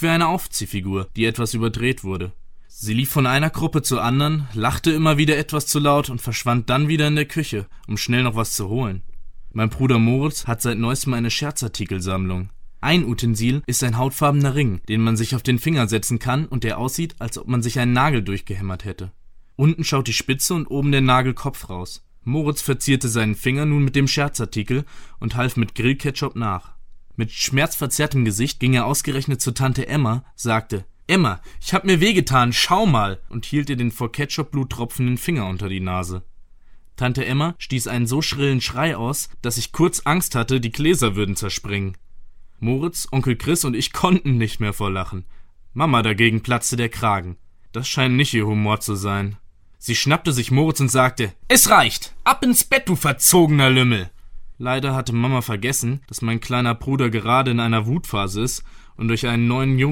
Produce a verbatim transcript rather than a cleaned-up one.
wie eine Aufziehfigur, die etwas überdreht wurde. Sie lief von einer Gruppe zur anderen, lachte immer wieder etwas zu laut und verschwand dann wieder in der Küche, um schnell noch was zu holen. Mein Bruder Moritz hat seit neuestem eine Scherzartikelsammlung. Ein Utensil ist ein hautfarbener Ring, den man sich auf den Finger setzen kann und der aussieht, als ob man sich einen Nagel durchgehämmert hätte. Unten schaut die Spitze und oben der Nagelkopf raus. Moritz verzierte seinen Finger nun mit dem Scherzartikel und half mit Grillketchup nach. Mit schmerzverzerrtem Gesicht ging er ausgerechnet zu Tante Emma, sagte: »Emma, ich hab mir wehgetan, schau mal!« und hielt ihr den vor Ketchupblut tropfenden Finger unter die Nase. Tante Emma stieß einen so schrillen Schrei aus, dass ich kurz Angst hatte, die Gläser würden zerspringen. Moritz, Onkel Chris und ich konnten nicht mehr vor Lachen. Mama dagegen platzte der Kragen. Das scheint nicht ihr Humor zu sein. Sie schnappte sich Moritz und sagte: »Es reicht! Ab ins Bett, du verzogener Lümmel!« Leider hatte Mama vergessen, dass mein kleiner Bruder gerade in einer Wutphase ist und durch einen neuen Jungen